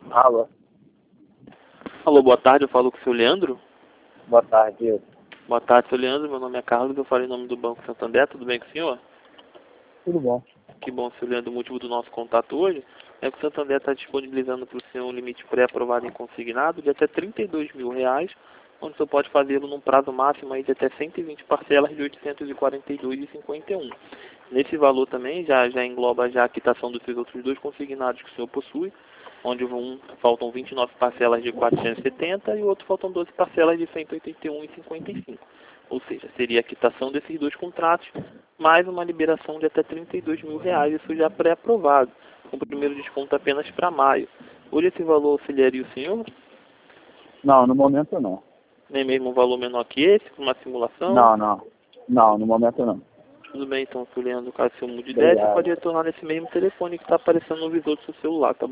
Alô, Alô, boa tarde, eu falo com o seu Leandro. boa tarde. Boa tarde, seu Leandro, meu nome é Carlos, eu falo em nome do Banco Santander, tudo bem com o senhor? Tudo bom? Que bom, seu Leandro, o motivo do nosso contato hoje é que o Santander está disponibilizando para o senhor um limite pré-aprovado em consignado de até R$ 32.000, onde o senhor pode fazê-lo num prazo máximo aí de até 120 parcelas de R$ 842,51. Nesse valor também já engloba já a quitação dos seus outros dois consignados que o senhor possui, onde faltam 29 parcelas de 470 e o outro faltam 12 parcelas de 181,55. Ou seja, seria a quitação desses dois contratos, mais uma liberação de até R$ 32.000, isso já pré-aprovado, com o primeiro desconto apenas para maio. Hoje esse valor auxiliaria o senhor? Não, no momento não. Nem mesmo um valor menor que esse, com uma simulação? Não. Não, no momento não. Tudo bem, então, Leandro, caso o senhor mude de ideia, você Obrigado. pode retornar nesse mesmo telefone que está aparecendo no visor do seu celular, tá?